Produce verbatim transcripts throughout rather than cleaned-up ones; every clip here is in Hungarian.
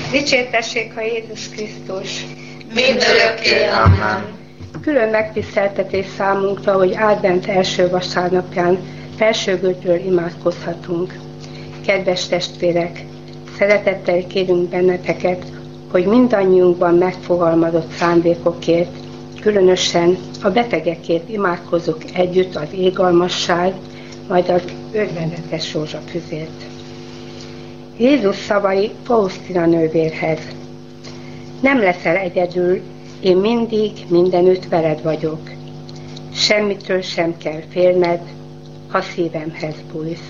Dicsértessék a Jézus Krisztus! Mindörökké, amen. Külön megtiszteltetés számunkra, hogy advent első vasárnapján felsőgödről imádkozhatunk. Kedves testvérek, szeretettel kérünk benneteket, hogy mindannyiunkban megfogalmazott szándékokért, különösen a betegekért imádkozunk együtt az égalmasság, majd az örvendetes rózsafüzért. Jézus szavai Faustina nővérhez. Nem leszel egyedül, én mindig mindenütt veled vagyok. Semmitől sem kell félned, ha szívemhez bújsz.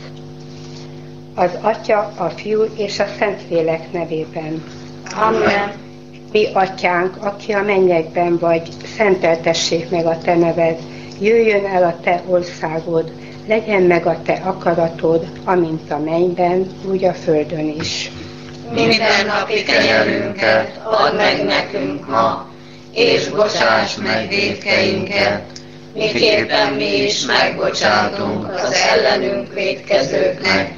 Az Atya, a Fiú és a Szentlélek nevében. Amen. Mi Atyánk, aki a mennyekben vagy, szenteltessék meg a te neved, jöjjön el a te országod, legyen meg a te akaratod, amint a mennyben, úgy a földön is. Minden napi kenyerünket add meg nekünk ma, és bocsáss meg vétkeinket, miképpen mi is megbocsátunk az ellenünk vétkezőknek,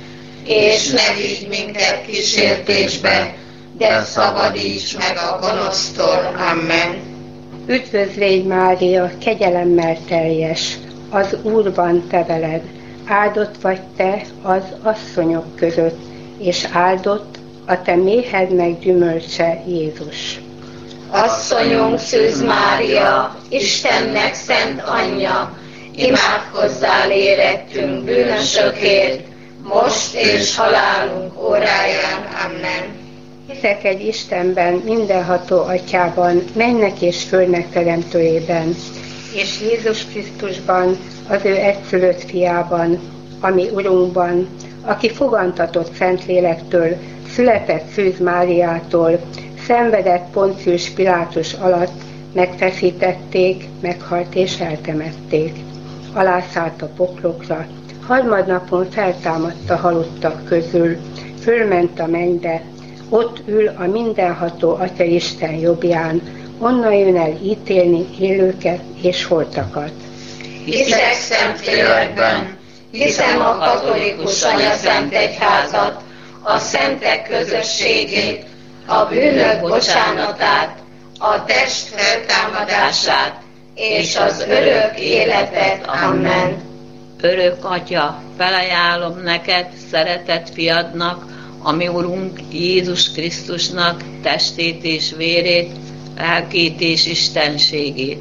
és ne vigy minket kísértésbe, de szabadíts meg a gonosztól. Amen. Üdvözlégy Mária, kegyelemmel teljes, az Úr van te veled, áldott vagy te az asszonyok között, és áldott a te méhednek gyümölcse, Jézus. Asszonyunk Szűz Mária, Istennek szent anyja, imádkozzál érettünk bűnösökért, most és halálunk óráján. Amen. Hiszek egy Istenben, mindenható Atyában, mennek és földnek teremtőjében, és Jézus Krisztusban, az ő egyszülött fiában, ami Urunkban, aki fogantatott Szentlélektől, született Szűz Máriától, szenvedett Poncius Pilátus alatt, megfeszítették, meghalt és eltemették. Alászállt a poklokra, harmadnapon feltámadt a halottak közül, fölment a mennybe, ott ül a mindenható Atya Isten jobbján, onnan jön el ítélni élőket és holtakat. Hiszek Szentlélekben, hiszem a katolikus anyaszent egyházat, a szentek közösségét, a bűnök bocsánatát, a test feltámadását és az örök életet. Amen. Örök Atya, felajánlom neked szeretett fiadnak, a mi Urunk Jézus Krisztusnak testét és vérét, lelkét és istenségét.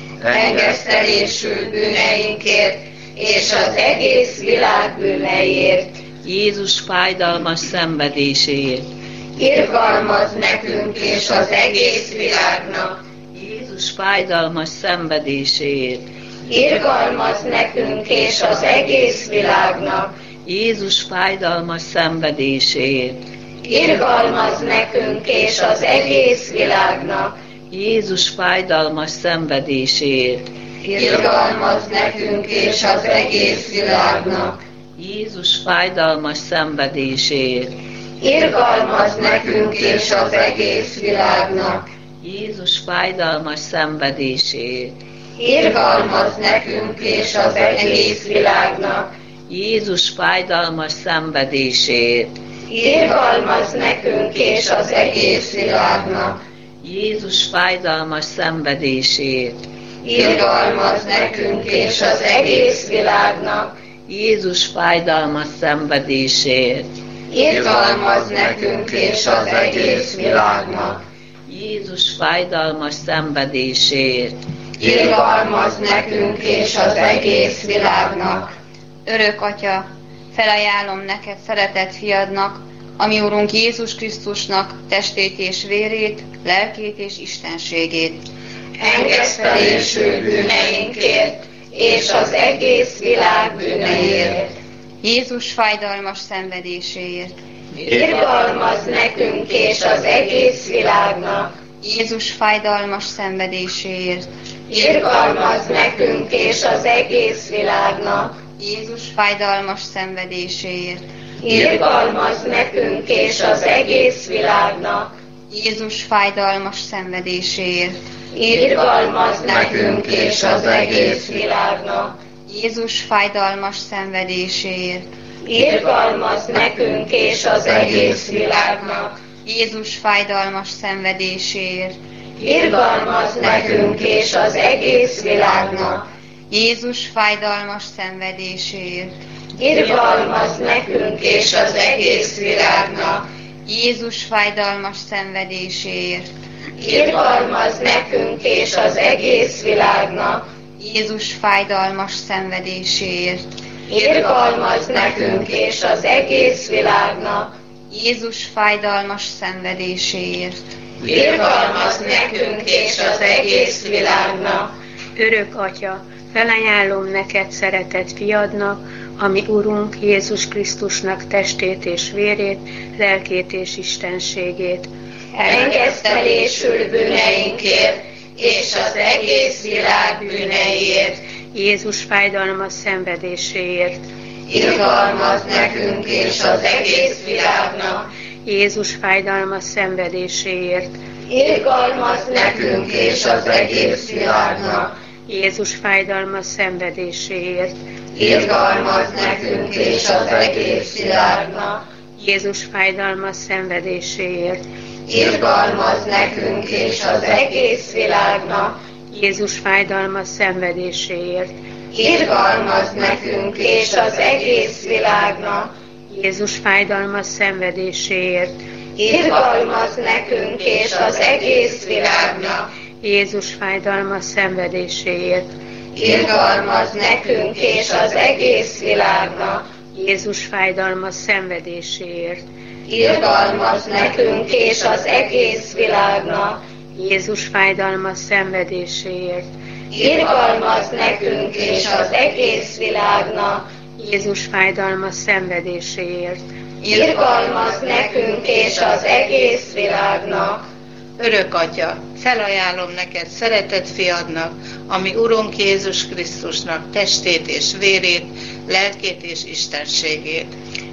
Engesztelésül bűneinkért és az egész világ bűneiért. Jézus fájdalmas szenvedéséért. Irgalmaz nekünk és az egész világnak. Jézus fájdalmas szenvedéséért. Irgalmaz nekünk és az egész világnak. Jézus fájdalmas szenvedéséért. Irgalmaz nekünk és az egész világnak. Jézus fájdalmas szenvedéséért. Irgalmaz nekünk és az egész világnak. Jézus fájdalmas szenvedéséért. Irgalmaz nekünk és az egész világnak. Jézus fájdalmas szenvedéséért. Irgalmaz nekünk és az egész világnak. Jézus fájdalmas szenvedéséért. Irgalmaz nekünk és az egész világnak. Jézus fájdalmas szenvedéséért. Irgalmaz nekünk és az egész világnak. Jézus fájdalmas szenvedéséért. Irgalmaz nekünk és az egész világnak. Jézus fájdalmas szenvedéséért. Irgalmaz nekünk és az egész világnak. Örök Atya, felajánlom neked szeretett fiadnak, a mi Urunk Jézus Krisztusnak testét és vérét, lelkét és istenségét. Engesztelésül bűneinkért és az egész világ bűneiért. Jézus fájdalmas szenvedéséért. Irgalmaz nekünk és az egész világnak. Jézus fájdalmas szenvedéséért. Irgalmaz nekünk és az egész világnak. Jézus fájdalmas szenvedéséért. Irgalmaz nekünk és az egész világnak. Jézus fájdalmas szenvedéséért. Irgalmaz nekünk és az egész világnak. Jézus fájdalmas szenvedéséért. Irgalmaz nekünk és az egész világnak. Jézus fájdalmas szenvedéséért. Irgalmaz nekünk és az egész világnak. Jézus fájdalmas szenvedéséért. Irgalmaz nekünk és az egész világnak. Jézus fájdalmas szenvedéséért. Irgalmaz nekünk és az egész világnak. Jézus fájdalmas szenvedéséért. Irgalmaz nekünk és az egész világnak. Jézus fájdalmas szenvedéséért. Irgalmaz nekünk és az egész világnak. Örök Atya, felajánlom neked szeretett fiadnak, ami Urunk Jézus Krisztusnak testét és vérét, lelkét és istenségét. Engesztelésül bűneinkért és az egész világ bűneiért. Jézus fájdalmas szenvedéséért. Irgalmaz nekünk és az egész világnak. Jézus fájdalmas szenvedéséért. Irgalmaz nekünk és az egész világnak. Jézus fájdalmas szenvedéséért. Irgalmaz nekünk és az egész világnak. Jézus fájdalmas szenvedéséért. Irgalmaz nekünk és az egész világnak. Jézus fájdalmas szenvedéséért. Irgalmaz nekünk és az egész világnak. Jézus fájdalmas szenvedéséért. Irgalmaz nekünk és az egész világnak. Jézus fájdalmas szenvedéséért. Irgalmaz nekünk és az egész világnak. Jézus fájdalmas szenvedéséért. Irgalmaz nekünk és az egész világnak. Jézus fájdalmas szenvedéséért. Irgalmaz nekünk és az egész világnak. Jézus fájdalmas szenvedéséért. Irgalmaz nekünk és az egész világnak. Örök Atya, felajánlom neked szeretett fiadnak, ami Urunk Jézus Krisztusnak testét és vérét, lelkét és istenségét.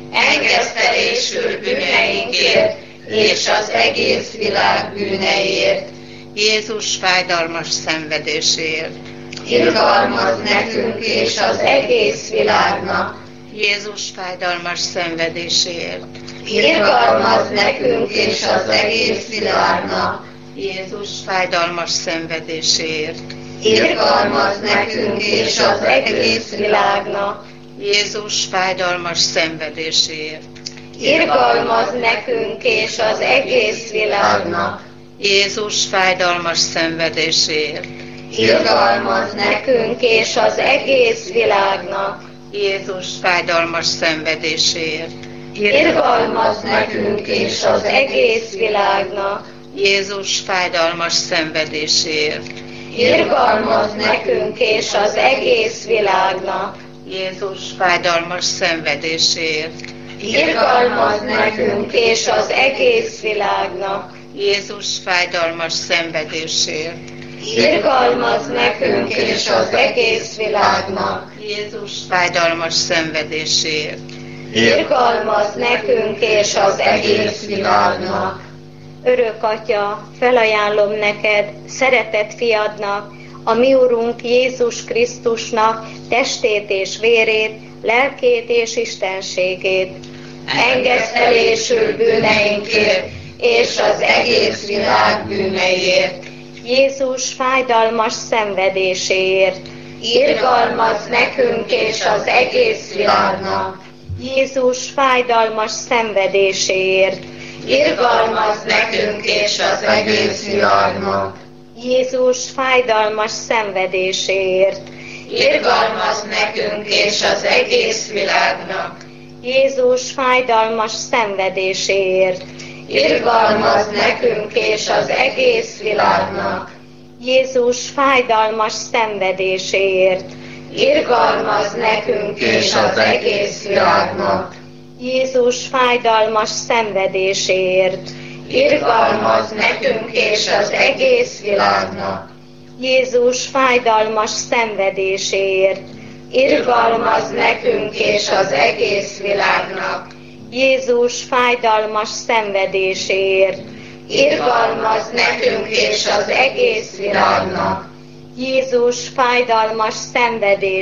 Engesztelésül bűneinkért és az egész világ bűneiért. Jézus fájdalmas szenvedéséért. Irgalmaz nekünk és az egész világnak. Jézus fájdalmas szenvedéséért. Irgalmaz nekünk és az egész világnak. Jézus fájdalmas szenvedéséért. Irgalmaz nekünk és az egész világnak. Jézus fájdalmas szenvedéséért. Irgalmaz nekünk és az egész világnak. Jézus fájdalmas szenvedéséért. Irgalmaz nekünk és az egész világnak. Jézus fájdalmas szenvedéséért. Irgalmaz nekünk és az egész világnak. Jézus fájdalmas szenvedéséért. Irgalmaz nekünk és az egész világnak. Jézus fájdalmas szenvedéséért. Irgalmaz nekünk és az egész világnak. Jézus fájdalmas szenvedéséért. Irgalmaz nekünk és az egész világnak. Jézus fájdalmas szenvedéséért. Irgalmaz nekünk és az egész világnak. Örök Atya, felajánlom neked, szeretett fiadnak, a mi Urunk Jézus Krisztusnak testét és vérét, lelkét és istenségét. Engesztelésül bűneinkért és az egész világ bűneiért. Jézus fájdalmas szenvedéséért. Irgalmaz nekünk és az egész világnak. Jézus fájdalmas szenvedéséért. Irgalmaz nekünk és az egész világnak. Jézus fájdalmas szenvedéséért. Irgalmaz nekünk és az egész világnak. Jézus fájdalmas szenvedéséért. Irgalmaz nekünk és az egész világnak. Jézus fájdalmas szenvedéséért. Irgalmaz nekünk és az egész világnak. Jézus fájdalmas szenvedéséért. Irgalmaz nekünk és az egész világnak. Jézus fájdalmas szenvedéséért. Irgalmaz nekünk és az egész világnak. Jézus fájdalmas szenvedéséért. Irgalmaz nekünk és az egész világnak. Jézus fájdalmas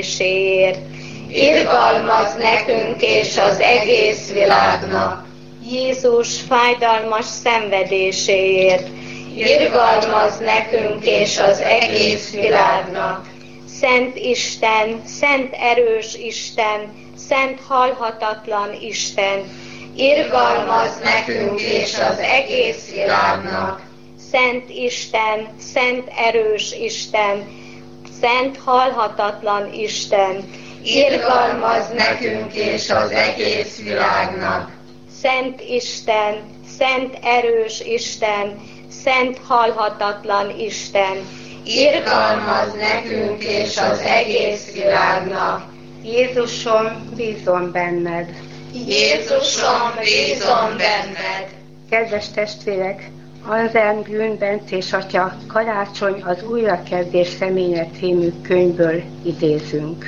szenvedéséért. Irgalmaz nekünk és az egész világnak. Jézus fájdalmas szenvedéséért, irgalmaz nekünk és az egész világnak. Szent Isten, szent erős Isten, szent halhatatlan Isten, Irgalmaz nekünk és az egész világnak. Szent Isten, szent erős Isten, szent halhatatlan Isten, Irgalmaz nekünk és az egész világnak. Szent Isten, szent erős Isten, szent halhatatlan Isten, Irgalmaz nekünk és az egész világnak. Jézusom, bízom benned. Jézusom, bízom benned. Kedves testvérek, Anselm Grünbenz és atya Karácsony az Újrakezdés reménye című könyvből idézünk.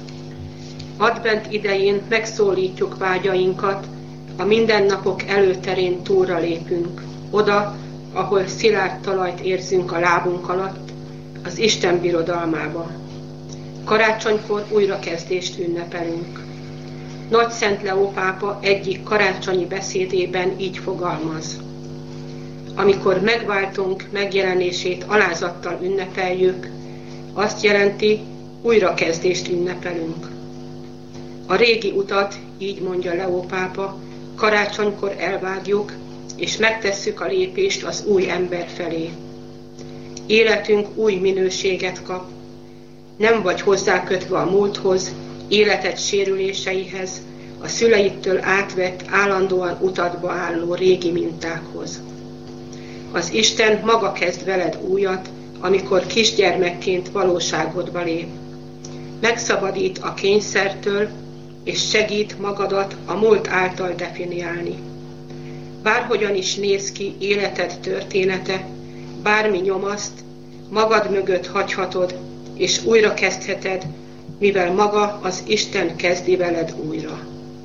Advent idején megszólítjuk vágyainkat, a mindennapok előterén túlra lépünk, oda, ahol szilárd talajt érzünk a lábunk alatt, az Isten birodalmába. Karácsonykor újrakezdést ünnepelünk. Nagy Szent Leó pápa egyik karácsonyi beszédében így fogalmaz. Amikor megváltunk megjelenését alázattal ünnepeljük, azt jelenti, újrakezdést ünnepelünk. A régi utat, így mondja Leó pápa, karácsonykor elvágjuk, és megtesszük a lépést az új ember felé. Életünk új minőséget kap, nem vagy hozzákötve a múlthoz, életed sérüléseihez, a szüleitől átvett, állandóan utadba álló régi mintákhoz. Az Isten maga kezd veled újat, amikor kisgyermekként valóságodba lép. Megszabadít a kényszertől, és segít magadat a múlt által definiálni. Bárhogyan is néz ki életed története, bármi nyomaszt, magad mögött hagyhatod, és újra kezdheted, mivel maga az Isten kezdi veled újra.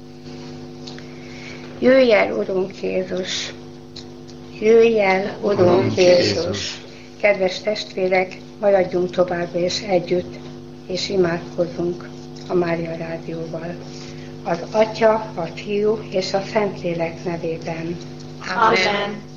Jöjj el, Urunk Jézus! Jöjj el, Urunk Jézus! Kedves testvérek, maradjunk továbbra is együtt, és imádkozzunk a Mária Rádióval. Az Atya, a Fiú és a Szentlélek nevében. Amen.